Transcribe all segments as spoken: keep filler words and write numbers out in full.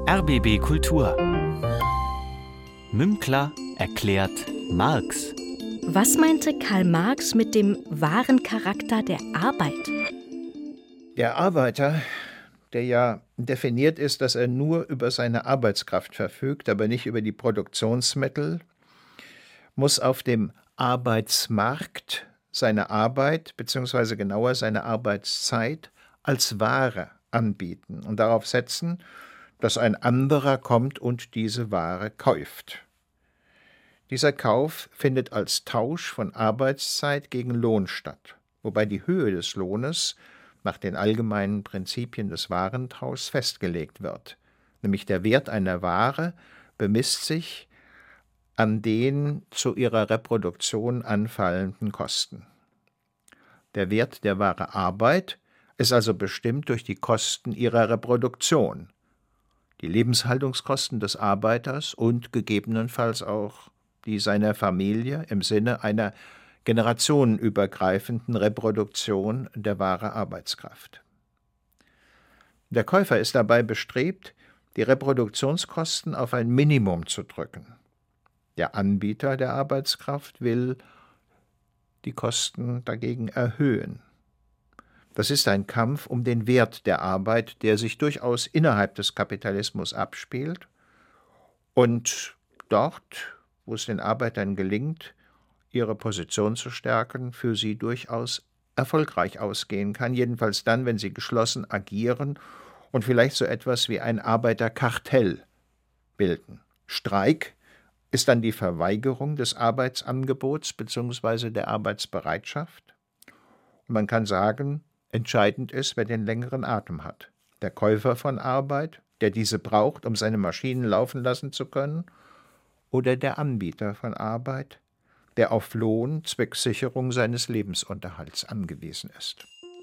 R B B Kultur. Münkler erklärt Marx. Was meinte Karl Marx mit dem wahren Charakter der Arbeit? Der Arbeiter, der ja definiert ist, dass er nur über seine Arbeitskraft verfügt, aber nicht über die Produktionsmittel, muss auf dem Arbeitsmarkt seine Arbeit, beziehungsweise genauer seine Arbeitszeit, als Ware anbieten und darauf setzen, dass ein anderer kommt und diese Ware kauft. Dieser Kauf findet als Tausch von Arbeitszeit gegen Lohn statt, wobei die Höhe des Lohnes nach den allgemeinen Prinzipien des Warentauschs festgelegt wird. Nämlich der Wert einer Ware bemisst sich an den zu ihrer Reproduktion anfallenden Kosten. Der Wert der Ware Arbeit ist also bestimmt durch die Kosten ihrer Reproduktion, die Lebenshaltungskosten des Arbeiters und gegebenenfalls auch die seiner Familie im Sinne einer generationenübergreifenden Reproduktion der Ware Arbeitskraft. Der Käufer ist dabei bestrebt, die Reproduktionskosten auf ein Minimum zu drücken. Der Anbieter der Arbeitskraft will die Kosten dagegen erhöhen. Das ist ein Kampf um den Wert der Arbeit, der sich durchaus innerhalb des Kapitalismus abspielt und dort, wo es den Arbeitern gelingt, ihre Position zu stärken, für sie durchaus erfolgreich ausgehen kann, jedenfalls dann, wenn sie geschlossen agieren und vielleicht so etwas wie ein Arbeiterkartell bilden. Streik ist dann die Verweigerung des Arbeitsangebots bzw. der Arbeitsbereitschaft. Und man kann sagen, entscheidend ist, wer den längeren Atem hat. Der Käufer von Arbeit, der diese braucht, um seine Maschinen laufen lassen zu können, oder der Anbieter von Arbeit, der auf Lohn zwecks Sicherung seines Lebensunterhalts angewiesen ist.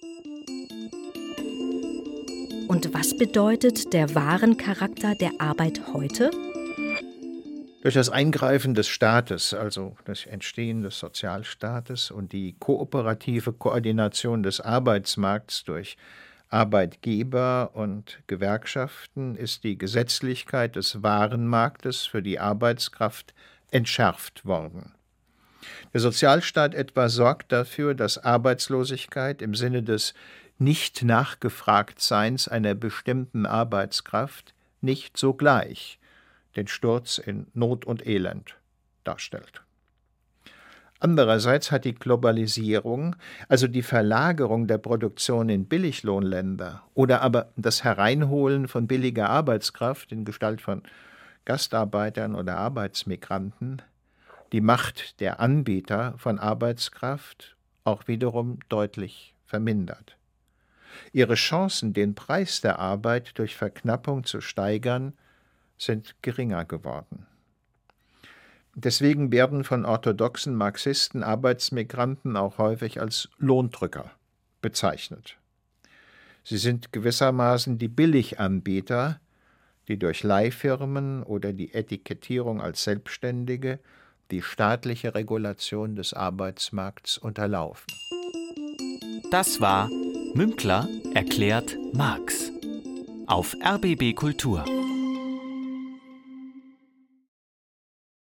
Und was bedeutet der wahren Charakter der Arbeit heute? Durch das Eingreifen des Staates, also das Entstehen des Sozialstaates und die kooperative Koordination des Arbeitsmarkts durch Arbeitgeber und Gewerkschaften ist die Gesetzlichkeit des Warenmarktes für die Arbeitskraft entschärft worden. Der Sozialstaat etwa sorgt dafür, dass Arbeitslosigkeit im Sinne des Nicht-Nachgefragtseins einer bestimmten Arbeitskraft nicht sogleich den Sturz in Not und Elend darstellt. Andererseits hat die Globalisierung, also die Verlagerung der Produktion in Billiglohnländer oder aber das Hereinholen von billiger Arbeitskraft in Gestalt von Gastarbeitern oder Arbeitsmigranten, die Macht der Anbieter von Arbeitskraft auch wiederum deutlich vermindert. Ihre Chancen, den Preis der Arbeit durch Verknappung zu steigern, sind geringer geworden. Deswegen werden von orthodoxen Marxisten Arbeitsmigranten auch häufig als Lohndrücker bezeichnet. Sie sind gewissermaßen die Billiganbieter, die durch Leihfirmen oder die Etikettierung als Selbstständige die staatliche Regulation des Arbeitsmarkts unterlaufen. Das war Münkler erklärt Marx auf R B B Kultur.